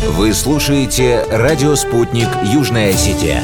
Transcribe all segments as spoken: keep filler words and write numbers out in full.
Вы слушаете «Радио Спутник. Южная Осетия».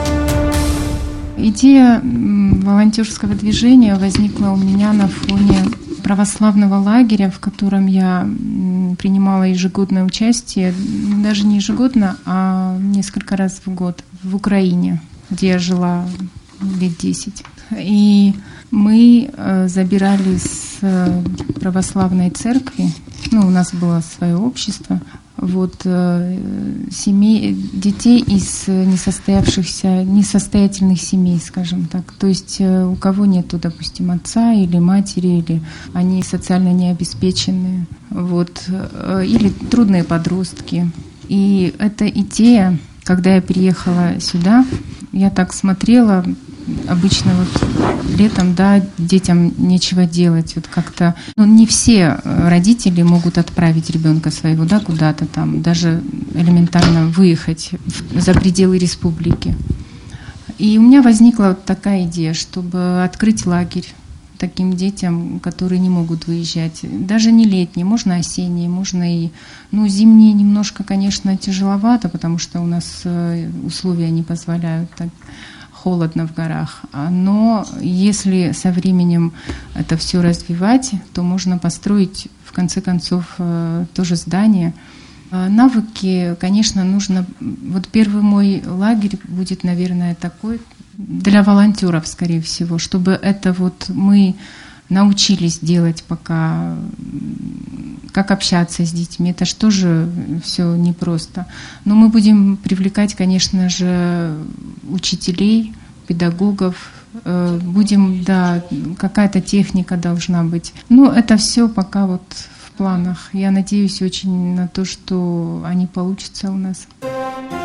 Идея волонтерского движения возникла у меня на фоне православного лагеря, в котором я принимала ежегодное участие, даже не ежегодно, а несколько раз в год в Украине, где я жила лет десять. И мы забирали с православной церкви, ну, у нас было свое общество, вот, семей, детей из несостоявшихся, несостоятельных семей, скажем так. То есть у кого нету, допустим, отца или матери, или они социально необеспеченные, вот, или трудные подростки. И эта идея, когда я приехала сюда, я так смотрела. Обычно вот летом, да, детям нечего делать. Вот как-то, ну, не все родители могут отправить ребенка своего, да, куда-то там, даже элементарно выехать за пределы республики. И у меня возникла вот такая идея, чтобы открыть лагерь таким детям, которые не могут выезжать. Даже не летние, можно осенние, можно и... Ну, зимние немножко, конечно, тяжеловато, потому что у нас условия не позволяют так. Холодно в горах. Но если со временем это все развивать, то можно построить, в конце концов, тоже здание. Навыки, конечно, нужно... Вот первый мой лагерь будет, наверное, такой для волонтеров, скорее всего, чтобы это вот мы научились делать пока, как общаться с детьми. Это же тоже все непросто. Но мы будем привлекать, конечно же, учителей, педагогов. Будем, да, какая-то техника должна быть. Ну, это все пока вот в планах. Я надеюсь очень на то, что они получатся у нас.